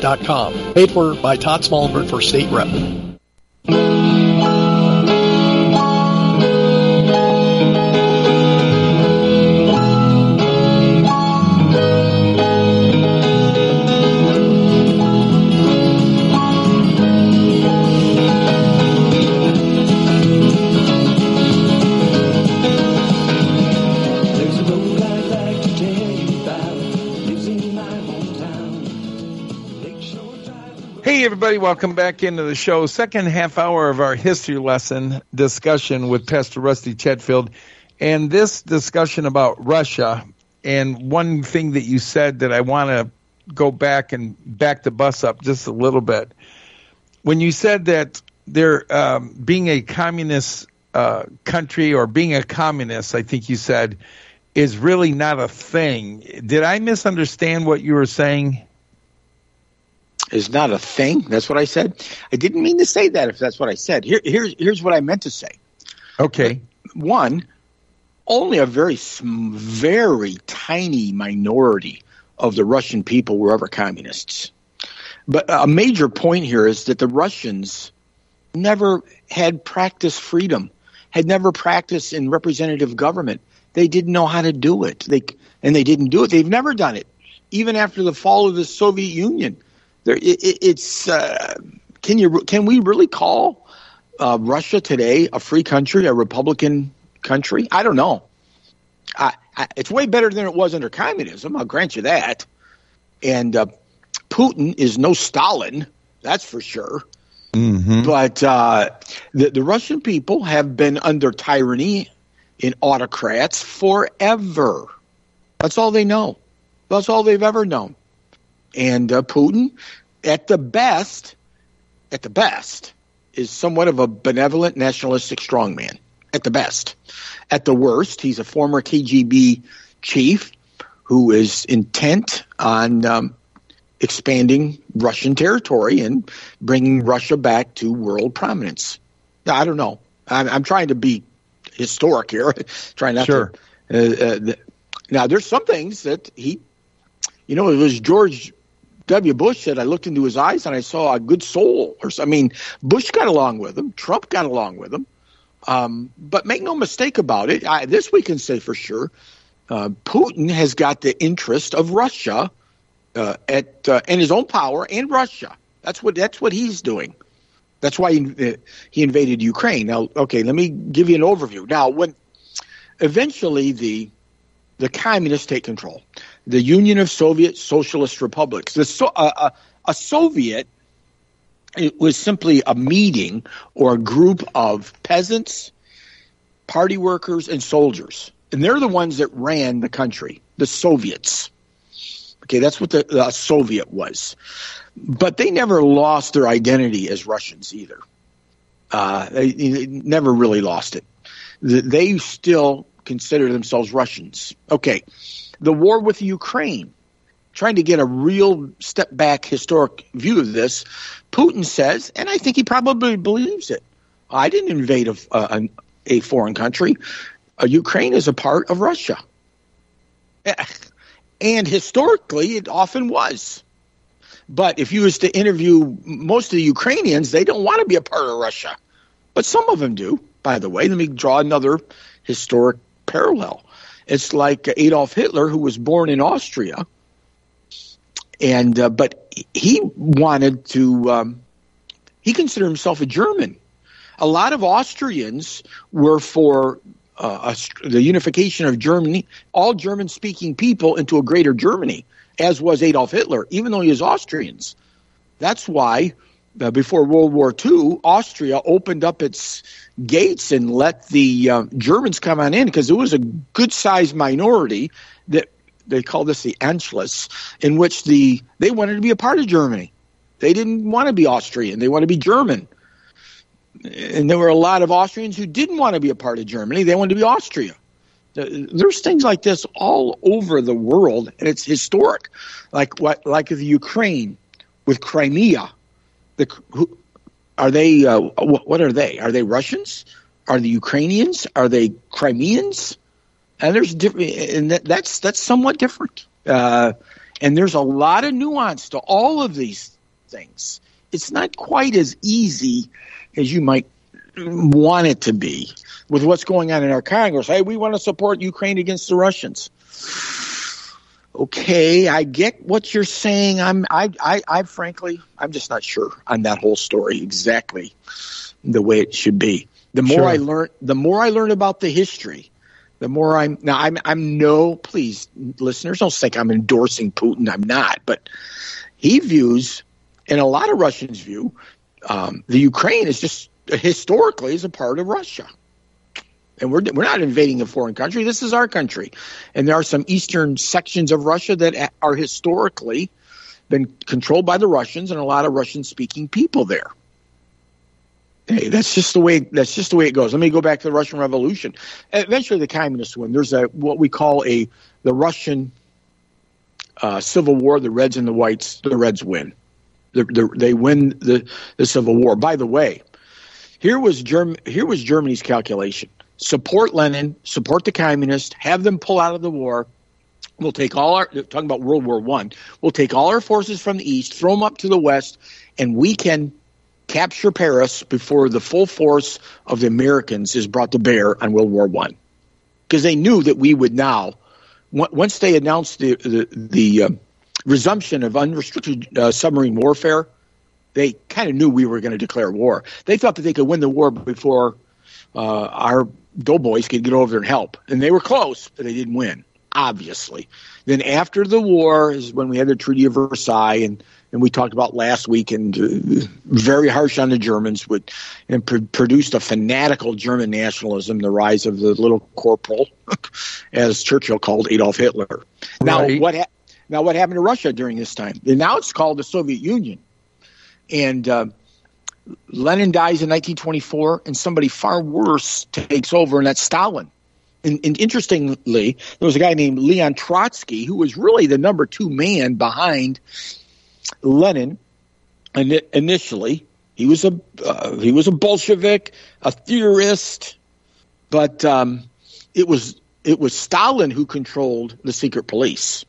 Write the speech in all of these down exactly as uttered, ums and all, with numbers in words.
dot com. Paid for by Todd Smallwood for State Rep. Hey, everybody, welcome back into the show. Second half hour of our history lesson discussion with Pastor Rusty Chetfield. And this discussion about Russia, and one thing that you said that I want to go back and back the bus up just a little bit. When you said that there um, being a communist uh, country or being a communist, I think you said, is really not a thing. Did I misunderstand what you were saying? Is not a thing. That's what I said. I didn't mean to say that if that's what I said. Here, here's, here's what I meant to say. Okay. One, only a very, very tiny minority of the Russian people were ever communists. But a major point here is that the Russians never had practiced freedom, had never practiced in representative government. They didn't know how to do it. They and they didn't do it. They've never done it. Even after the fall of the Soviet Union. There, it, it's uh, can you can we really call uh, Russia today a free country, a Republican country? I don't know. I, I, it's way better than it was under communism. I'll grant you that. And uh, Putin is no Stalin, that's for sure. Mm-hmm. But uh, the, the Russian people have been under tyranny in autocrats forever. That's all they know. That's all they've ever known. And uh, Putin, at the best, at the best, is somewhat of a benevolent, nationalistic strongman. At the best. At the worst, he's a former K G B chief who is intent on um, expanding Russian territory and bringing Russia back to world prominence. I don't know. I'm, I'm trying to be historic here. trying not sure. to. Uh, uh, the, now, there's some things that he, you know, it was George W. Bush said, I looked into his eyes and I saw a good soul. Or I mean, Bush got along with him. Trump got along with him. Um, but make no mistake about it. I, this we can say for sure. Uh, Putin has got the interest of Russia uh, at uh, and his own power and Russia. That's what that's what he's doing. That's why he, uh, he invaded Ukraine. Now, okay, let me give you an overview. Now, when eventually the the communists take control. The Union of Soviet Socialist Republics. The so, uh, uh, a Soviet, it was simply a meeting or a group of peasants, party workers, and soldiers. And they're the ones that ran the country, the Soviets. Okay, that's what the, the Soviet was. But they never lost their identity as Russians either. Uh, they, they never really lost it. They still consider themselves Russians. Okay. The war with Ukraine, trying to get a real step back historic view of this, Putin says, and I think he probably believes it, I didn't invade a, a, a foreign country. Uh, Ukraine is a part of Russia. And historically, it often was. But if you was to interview most of the Ukrainians, they don't want to be a part of Russia. But some of them do, by the way. Let me draw another historic parallel. It's like Adolf Hitler, who was born in Austria, and uh, but he wanted to. Um, he considered himself a German. A lot of Austrians were for uh, a, the unification of Germany, all German-speaking people into a greater Germany, as was Adolf Hitler, even though he was Austrians. That's why uh, before World War Two, Austria opened up its gates and let the uh, Germans come on in, because it was a good-sized minority that they call this the Anschluss, in which the they wanted to be a part of Germany. They didn't want to be Austrian. They wanted to be German. And there were a lot of Austrians who didn't want to be a part of Germany. They wanted to be Austria. There's things like this all over the world, and it's historic. Like what, like the Ukraine with Crimea. The who, Are they, uh, what are they? Are they Russians? Are they Ukrainians? Are they Crimeans? And there's different, and that, that's, that's somewhat different. Uh, And there's a lot of nuance to all of these things. It's not quite as easy as you might want it to be with what's going on in our Congress. Hey, we want to support Ukraine against the Russians. Okay, I get what you're saying. I'm, I, I, I, frankly, I'm just not sure on that whole story exactly the way it should be. The more Sure. I learn, the more I learn about the history, the more I'm now. I'm, I'm no, please, listeners, don't think I'm endorsing Putin. I'm not, but he views, and a lot of Russians view, um, the Ukraine is just historically as a part of Russia. And we're we're not invading a foreign country. This is our country. And there are some eastern sections of Russia that are historically been controlled by the Russians, and a lot of Russian-speaking people there. Hey, that's just the way that's just the way it goes. Let me go back to the Russian Revolution. Eventually the communists win. There's a what we call a the Russian uh, Civil War, the Reds and the Whites, the Reds win. The, the, they win the, the Civil War. By the way, here was Germ- here was Germany's calculation. Support Lenin, support the communists, have them pull out of the war. We'll take all our, talking about World War One, we'll take all our forces from the east, throw them up to the west, and we can capture Paris before the full force of the Americans is brought to bear on World War One. Because they knew that we would now, once they announced the, the, the uh, resumption of unrestricted uh, submarine warfare, they kind of knew we were going to declare war. They thought that they could win the war before uh, our doughboys could get over there and help. And they were close, but they didn't win, obviously. Then after the war is when we had the Treaty of Versailles, and, and we talked about last week, and uh, very harsh on the Germans, would, and pr- produced a fanatical German nationalism, the rise of the little corporal, as Churchill called Adolf Hitler. Now, Right. what ha- now what happened to Russia during this time? And now it's called the Soviet Union. And uh, Lenin dies in nineteen twenty-four, and somebody far worse takes over, and that's Stalin. And, and interestingly, there was a guy named Leon Trotsky who was really the number two man behind Lenin. And initially, he was a uh, he was a Bolshevik, a theorist, but um, it was it was Stalin who controlled the secret police,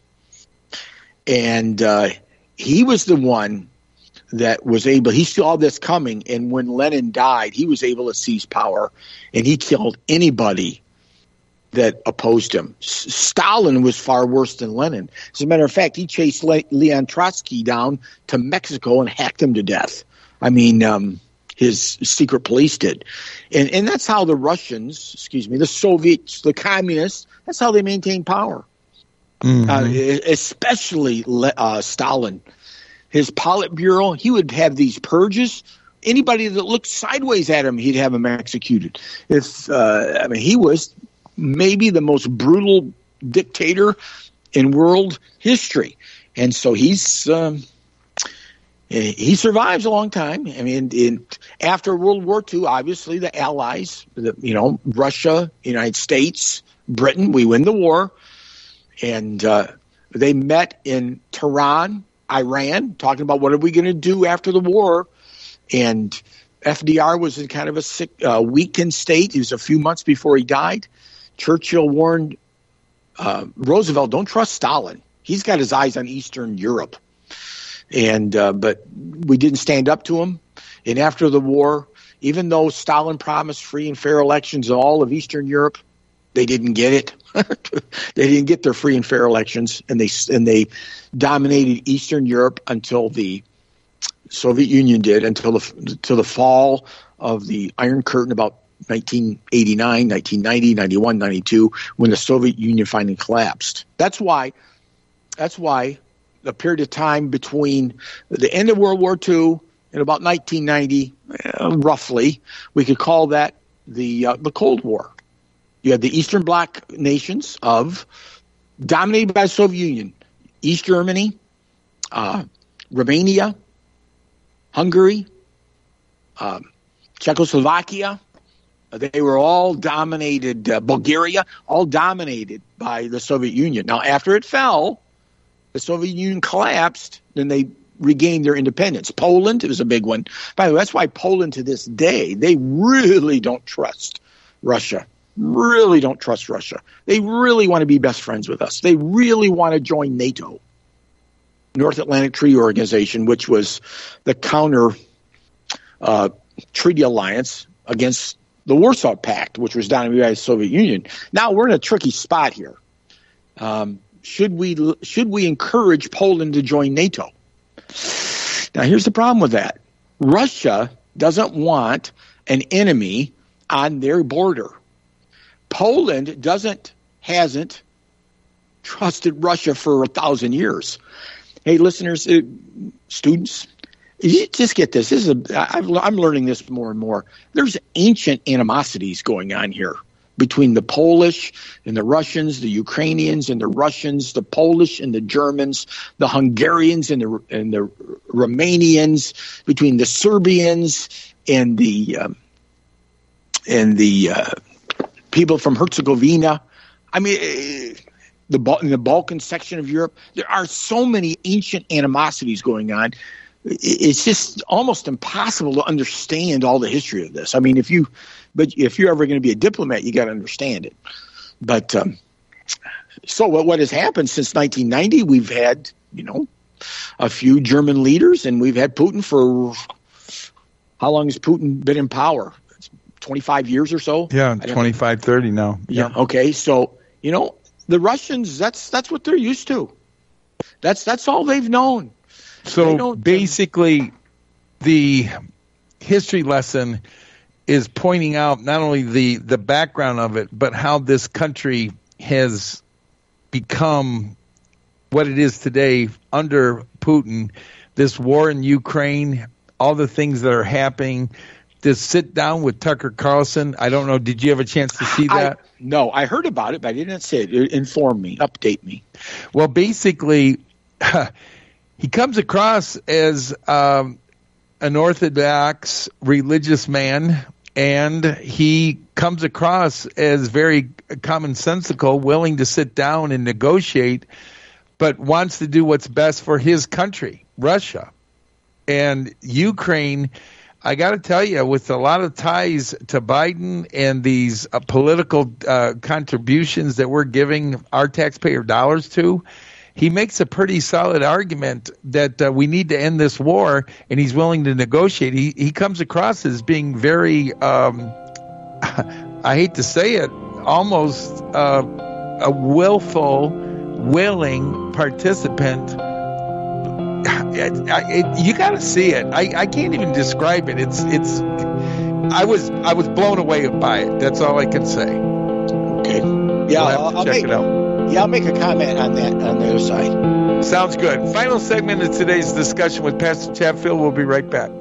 and uh, he was the one that was able, he saw this coming, and when Lenin died, he was able to seize power, and he killed anybody that opposed him. S- Stalin was far worse than Lenin. As a matter of fact, he chased Le- Leon Trotsky down to Mexico and hacked him to death. I mean, um, his secret police did. And, and that's how the Russians, excuse me, the Soviets, the communists, that's how they maintained power. Mm-hmm. Uh, especially uh, Stalin. His Politburo, he would have these purges. Anybody that looked sideways at him, he'd have him executed. If uh, I mean, he was maybe the most brutal dictator in world history, and so he's um, he survives a long time. I mean, in, after World War Two, obviously the Allies, the, you know, Russia, United States, Britain, we win the war, and uh, they met in Tehran, Iran, talking about what are we going to do after the war. And F D R was in kind of a sick, uh, weakened state. It was a few months before he died. Churchill warned uh, Roosevelt, don't trust Stalin. He's got his eyes on Eastern Europe. And uh, but we didn't stand up to him. And after the war, even though Stalin promised free and fair elections in all of Eastern Europe, they didn't get it. They didn't get their free and fair elections, and they and they dominated Eastern Europe until the Soviet Union did, until the until the fall of the Iron Curtain about nineteen eighty-nine, nineteen ninety, ninety-one, ninety-two, when the Soviet Union finally collapsed. That's why. That's why the period of time between the end of World War Two and about nineteen ninety, uh, roughly, we could call that the uh, the Cold War. You had the Eastern Bloc nations of dominated by the Soviet Union, East Germany, uh, Romania, Hungary, uh, Czechoslovakia. They were all dominated, uh, Bulgaria, all dominated by the Soviet Union. Now, after it fell, the Soviet Union collapsed, then they regained their independence. Poland was a big one. By the way, that's why Poland to this day, they really don't trust Russia. Really don't trust Russia. They really want to be best friends with us. They really want to join NATO. North Atlantic Treaty Organization, which was the counter uh, treaty alliance against the Warsaw Pact, which was down in the Soviet Union. Now we're in a tricky spot here. Um, should we should we encourage Poland to join NATO? Now here's the problem with that. Russia doesn't want an enemy on their border. Poland doesn't hasn't trusted Russia for a thousand years. Hey, listeners, uh, students, you just get this. This is a, I've, I'm learning this more and more. There's ancient animosities going on here between the Polish and the Russians, the Ukrainians and the Russians, the Polish and the Germans, the Hungarians and the and the Romanians, between the Serbians and the um, and the uh, people from Herzegovina. I mean, the in the Balkan section of Europe, there are so many ancient animosities going on. It's just almost impossible to understand all the history of this. I mean, if you, but if you're ever going to be a diplomat, you got to understand it. But um, so what, what has happened since nineteen ninety? We've had, you know, a few German leaders, and we've had Putin for how long has Putin been in power? twenty-five years or so? Yeah, twenty-five, thirty now. Yeah. yeah. Okay. So, you know, the Russians, that's that's what they're used to. That's that's all they've known. So basically, the history lesson is pointing out not only the, the background of it, but how this country has become what it is today under Putin, this war in Ukraine, all the things that are happening, this sit down with Tucker Carlson. I don't know. Did you have a chance to see that? I, no, I heard about it, but I didn't see it. Inform me, update me. Well, basically, he comes across as um, an Orthodox religious man, and he comes across as very commonsensical, willing to sit down and negotiate, but wants to do what's best for his country, Russia. And Ukraine, I got to tell you, with a lot of ties to Biden and these uh, political uh, contributions that we're giving our taxpayer dollars to, he makes a pretty solid argument that uh, we need to end this war, and he's willing to negotiate. He he comes across as being very, um, I hate to say it, almost uh, a willful, willing participant. It, it, you got to see it. I, I can't even describe it. It's it's. I was I was blown away by it. That's all I can say. Okay. Yeah, I'll, I'll check make, it out. Yeah, I'll make a comment on that on the other side. Sounds good. Final segment of today's discussion with Pastor Chatfield. We'll be right back.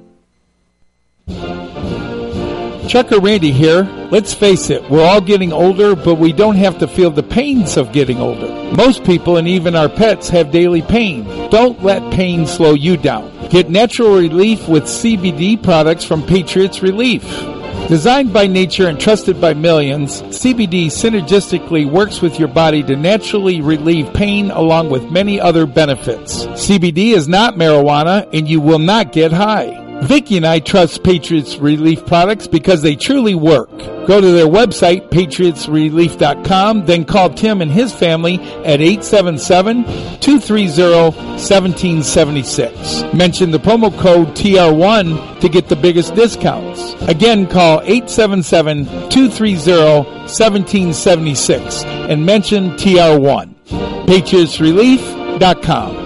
Trucker Randy here. Let's face it, we're all getting older, but we don't have to feel the pains of getting older. Most people and even our pets have daily pain. Don't let pain slow you down. Get natural relief with C B D products from Patriots Relief. Designed by nature and trusted by millions, C B D synergistically works with your body to naturally relieve pain along with many other benefits. C B D is not marijuana and you will not get high. Vicki and I trust Patriots Relief products because they truly work. Go to their website, patriots relief dot com, then call Tim and his family at eight seven seven, two three zero, one seven seven six. Mention the promo code T R one to get the biggest discounts. Again, call eight seven seven, two three zero, one seven seven six and mention T R one. patriots relief dot com.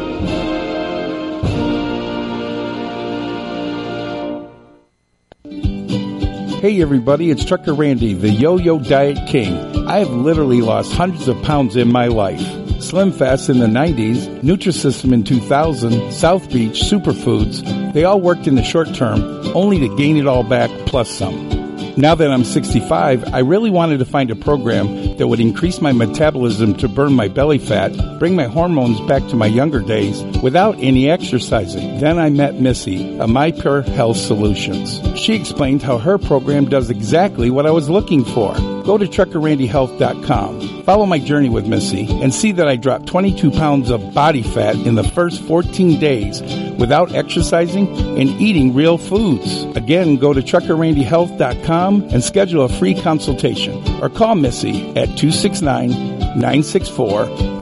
Hey everybody, it's Trucker Randy, the Yo-Yo Diet King. I have literally lost hundreds of pounds in my life. Slim Fast in the nineties, Nutrisystem in two thousand, South Beach, Superfoods, they all worked in the short term, only to gain it all back plus some. Now that I'm sixty-five, I really wanted to find a program that would increase my metabolism to burn my belly fat, bring my hormones back to my younger days without any exercising. Then I met Missy of MyPure Health Solutions. She explained how her program does exactly what I was looking for. Go to trucker randy health dot com. Follow my journey with Missy and see that I dropped twenty-two pounds of body fat in the first fourteen days without exercising and eating real foods. Again, go to trucker randy health dot com and schedule a free consultation or call Missy at two six nine, nine six four, four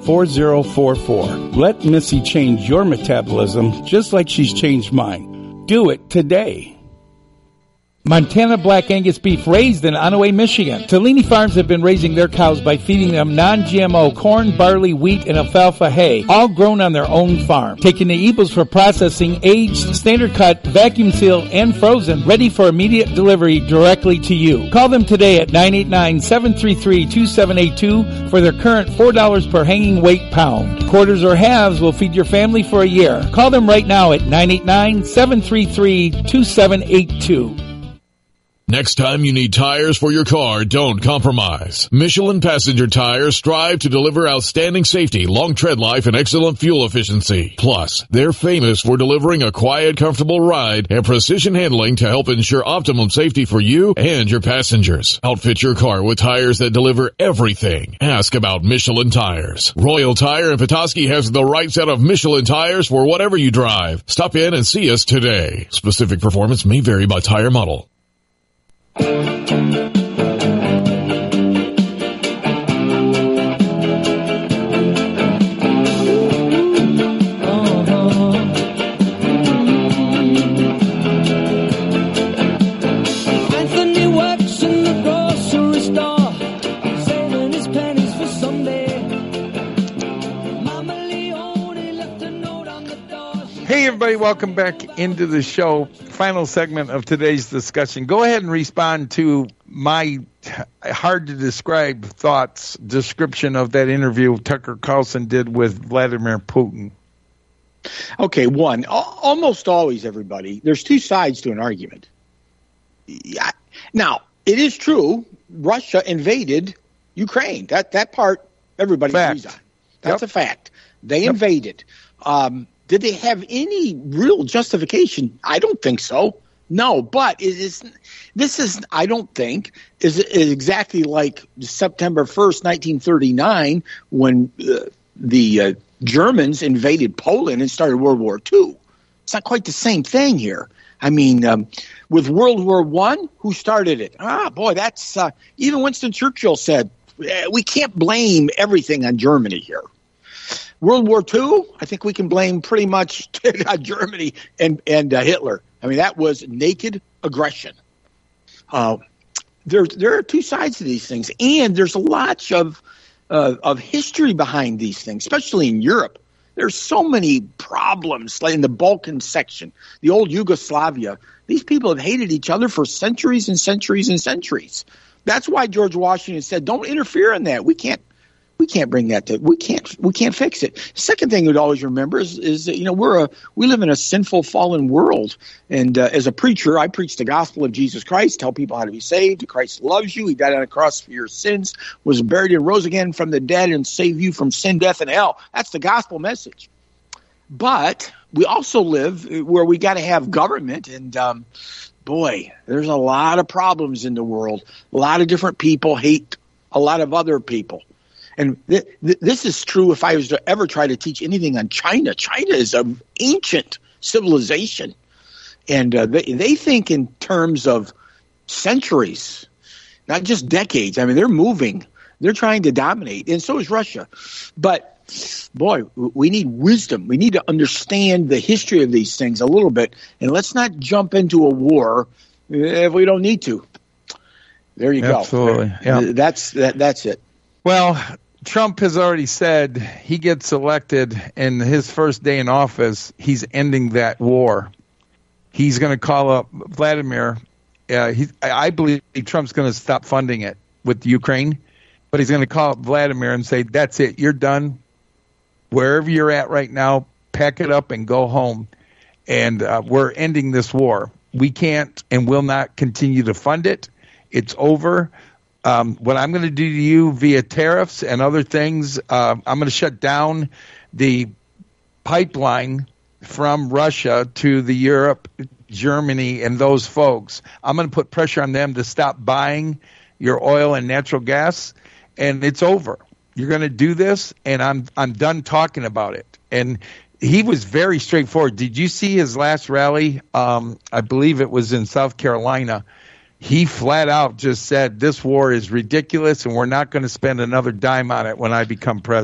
four zero four four. Let Missy change your metabolism just like she's changed mine. Do it today. Montana Black Angus beef raised in Onaway, Michigan. Tolini Farms have been raising their cows by feeding them non-G M O corn, barley, wheat, and alfalfa hay, all grown on their own farm. Taking the Eagles for processing, aged, standard cut, vacuum sealed, and frozen, ready for immediate delivery directly to you. Call them today at nine eight nine, seven three three, two seven eight two for their current four dollars per hanging weight pound. Quarters or halves will feed your family for a year. Call them right now at nine eight nine, seven three three, two seven eight two. Next time you need tires for your car, don't compromise. Michelin passenger tires strive to deliver outstanding safety, long tread life, and excellent fuel efficiency. Plus, they're famous for delivering a quiet, comfortable ride and precision handling to help ensure optimum safety for you and your passengers. Outfit your car with tires that deliver everything. Ask about Michelin tires. Royal Tire in Petoskey has the right set of Michelin tires for whatever you drive. Stop in and see us today. Specific performance may vary by tire model. Anthony works in the grocery store, saving his pennies for someday. Mama Leone left a note on the door. Hey, everybody, welcome back into the show. Final segment of today's discussion. Go ahead and respond to my hard to describe thoughts description of that interview Tucker Carlson did with Vladimir Putin. Okay, one, almost always, everybody, there's two sides to an argument. Yeah. Now, it is true, Russia invaded Ukraine. That that part, everybody fact. agrees on. That's Yep. a fact. They Yep. invaded. Um, did they have any real justification? I don't think so. No, but it is. This is, I don't think, is, is exactly like September first, nineteen thirty-nine, when uh, the uh, Germans invaded Poland and started World War Two. It's not quite the same thing here. I mean, um, with World War One, who started it? Ah, boy, that's uh, even Winston Churchill said we can't blame everything on Germany here. World War Two, I think we can blame pretty much on Germany and and uh, Hitler. I mean, that was naked aggression. Uh, there, there are two sides to these things, and there's a lot of uh, of history behind these things, especially in Europe. There's so many problems, like in the Balkan section, the old Yugoslavia. These people have hated each other for centuries and centuries and centuries. That's why George Washington said, "Don't interfere in that. We can't." We can't bring that to we can't we can't fix it. Second thing we'd always remember is is that, you know, we're a we live in a sinful, fallen world, and uh, as a preacher, I preach the gospel of Jesus Christ, tell people how to be saved. Christ loves you. He died on the cross for your sins, was buried and rose again from the dead, and saved you from sin, death, and hell. That's the gospel message. But we also live where we got to have government, and um, boy, there's a lot of problems in the world. A lot of different people hate a lot of other people. And th- th- this is true if I was to ever try to teach anything on China. China is an ancient civilization, and uh, they, they think in terms of centuries, not just decades. I mean, they're moving. They're trying to dominate, and so is Russia. But, boy, we need wisdom. We need to understand the history of these things a little bit, and let's not jump into a war if we don't need to. There you go. Absolutely. Yeah. That's, that, that's it. Well, Trump has already said he gets elected and his first day in office, he's ending that war. He's going to call up Vladimir. Uh, he, I believe Trump's going to stop funding it with Ukraine, but he's going to call up Vladimir and say, that's it, you're done. Wherever you're at right now, pack it up and go home. And uh, we're ending this war. We can't and will not continue to fund it. It's over. Um, what I'm going to do to you via tariffs and other things, uh, I'm going to shut down the pipeline from Russia to the Europe, Germany, and those folks. I'm going to put pressure on them to stop buying your oil and natural gas, and it's over. You're going to do this, and I'm I'm done talking about it. And he was very straightforward. Did you see his last rally? Um, I believe it was in South Carolina. He flat out just said, this war is ridiculous and we're not going to spend another dime on it when I become president.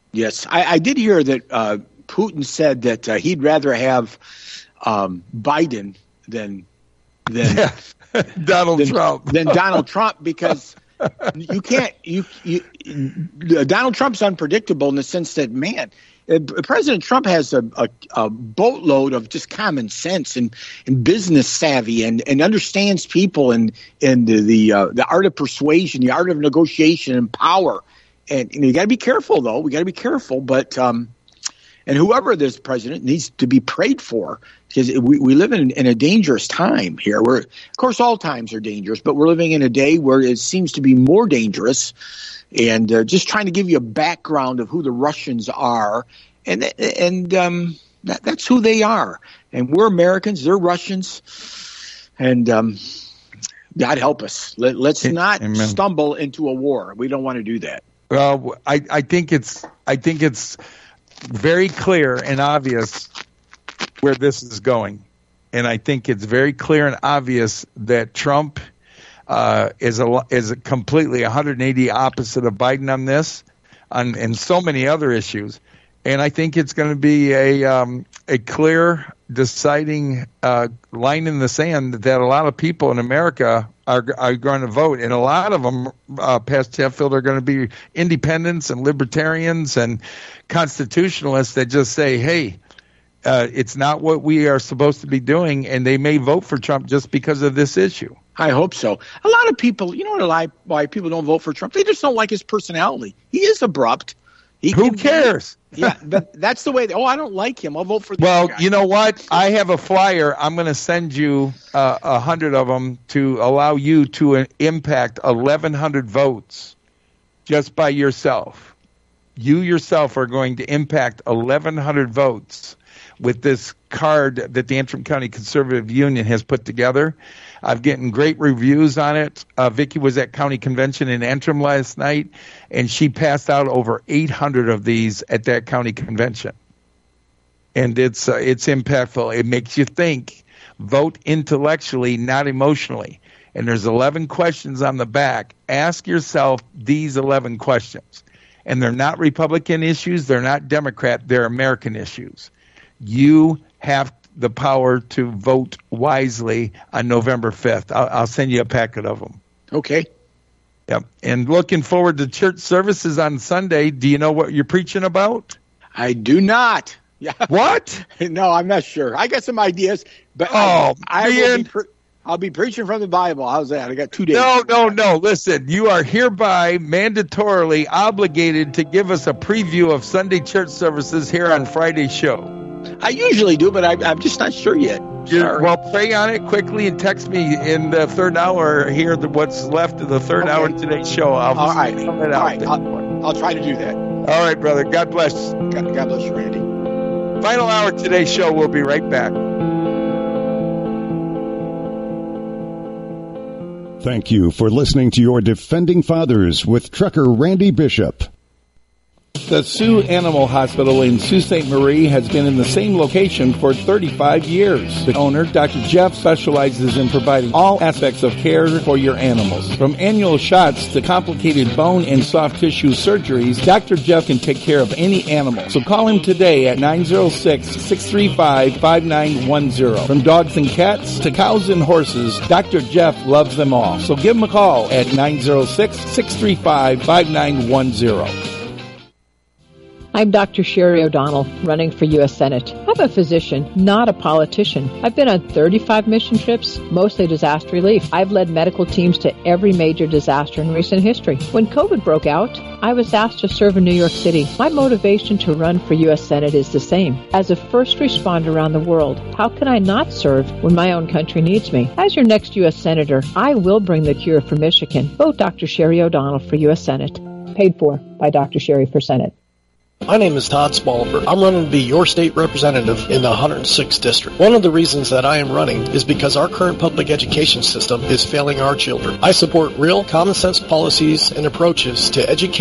Yes, I, I did hear that uh, Putin said that uh, he'd rather have um, Biden than than Yeah. Donald than, Trump. than Donald Trump because you can't you, you Donald Trump's unpredictable in the sense that, man, uh, President Trump has a, a, a boatload of just common sense and, and business savvy and, and understands people and and the the, uh, the art of persuasion, the art of negotiation and power. And, and you got to be careful, though. We got to be careful. But um, and whoever this president needs to be prayed for, because we, we live in, in a dangerous time here. Where, of course, all times are dangerous, but we're living in a day where it seems to be more dangerous. And uh, just trying to give you a background of who the Russians are, and and um, that, that's who they are. And we're Americans; they're Russians. And um, God help us. Let, let's not Amen. stumble into a war. We don't want to do that. Well, I, I think it's I think it's very clear and obvious where this is going, and I think it's very clear and obvious that Trump uh, is a is a completely one hundred eighty opposite of Biden on this, on and so many other issues, and I think it's going to be a um, a clear, deciding uh, line in the sand that a lot of people in America are, are going to vote, and a lot of them, uh, past Sheffield, are going to be independents and libertarians and constitutionalists that just say, hey, uh, it's not what we are supposed to be doing, and they may vote for Trump just because of this issue. I hope so. A lot of people, you know what, a lot why people don't vote for Trump? They just don't like his personality. He is abrupt. He Who can- cares? Yeah, but that's the way. They, oh, I don't like him. I'll vote for the Well, guy. you know what? I have a flyer. I'm going to send you uh, a hundred of them to allow you to uh, impact eleven hundred votes just by yourself. You yourself are going to impact eleven hundred votes with this card that the Antrim County Conservative Union has put together. I've gotten great reviews on it. Uh, Vicki was at county convention in Antrim last night, and she passed out over eight hundred of these at that county convention. And it's uh, it's impactful. It makes you think. Vote intellectually, not emotionally. And there's eleven questions on the back. Ask yourself these eleven questions. And they're not Republican issues. They're not Democrat. They're American issues. You have the power to vote wisely on November fifth. I'll, I'll send you a packet of them. Okay. Yep. And looking forward to church services on Sunday. Do you know what you're preaching about? I do not. Yeah. What? No, I'm not sure. I got some ideas, but Oh, I, I will man. be pre- I'll be preaching from the Bible. How's that? I got two days. No, no, no. Listen, you are hereby mandatorily obligated to give us a preview of Sunday church services here on Friday's show. I usually do, but I, I'm just not sure yet. You're- Sorry. well, pray on it quickly and text me in the third hour here, the, what's left of the third Okay. hour of today's show. I'll all right. spell All it out right. there. I'll, I'll try to do that. All right, brother. God bless. God, God bless you, Randy. Final hour of today's show. We'll be right back. Thank you for listening to your Defending Fathers with Trucker Randy Bishop. The Sioux Animal Hospital in Sault Ste. Marie has been in the same location for thirty-five years. The owner, Doctor Jeff, specializes in providing all aspects of care for your animals. From annual shots to complicated bone and soft tissue surgeries, Doctor Jeff can take care of any animal. So call him today at nine oh six, six three five, five nine one oh. From dogs and cats to cows and horses, Doctor Jeff loves them all. So give him a call at nine oh six, six three five, five nine one oh. I'm Doctor Sherry O'Donnell, running for U S Senate. I'm a physician, not a politician. I've been on thirty-five mission trips, mostly disaster relief. I've led medical teams to every major disaster in recent history. When COVID broke out, I was asked to serve in New York City. My motivation to run for U S Senate is the same. As a first responder around the world, how can I not serve when my own country needs me? As your next U S Senator, I will bring the cure for Michigan. Vote Doctor Sherry O'Donnell for U S Senate. Paid for by Doctor Sherry for Senate. My name is Todd Smallford. I'm running to be your state representative in the one hundred sixth District. One of the reasons that I am running is because our current public education system is failing our children. I support real, common sense policies and approaches to educate